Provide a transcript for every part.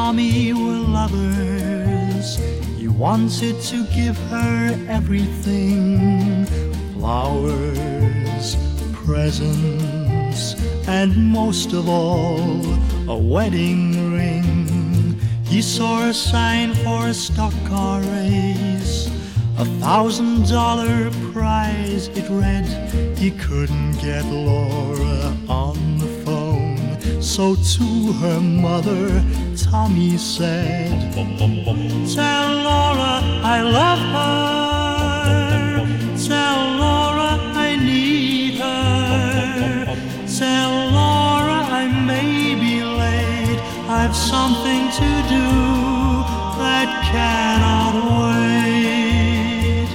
Tommy were lovers, he wanted to give her everything: flowers, presents, and most of all, a wedding ring. He saw a sign for a stock car race, $1,000 prize, it read. He couldn't get Laura on the phone, so to her mother, Tommy said, "Tell Laura I love her, tell Laura I need her, tell Laura I may be late, I've something to do that cannot wait."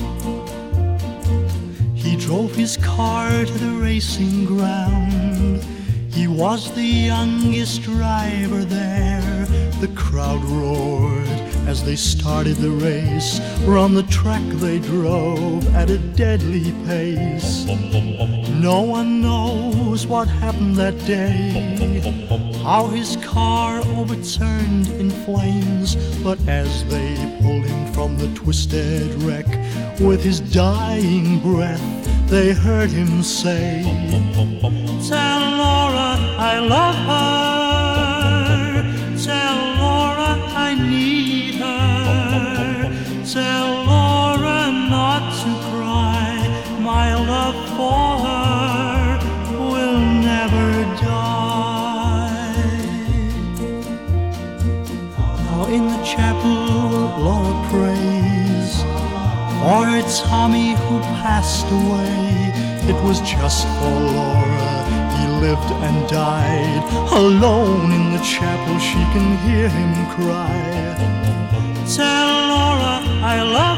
He drove his car to the racing ground. He was the youngest driver there. The crowd roared as they started the race. Around the track they drove at a deadly pace. No one knows what happened that day, how his car overturned in flames. But as they pulled him from the twisted wreck, with his dying breath, they heard him say, "Tell Laura I love her, tell Laura I need her, tell Laura not to cry, my love for her will never die." Now in the chapel Laura prays for her Tommy who passed away. It was just for Laura he lived and died. Alone in the chapel she can hear him cry, "Tell Laura I love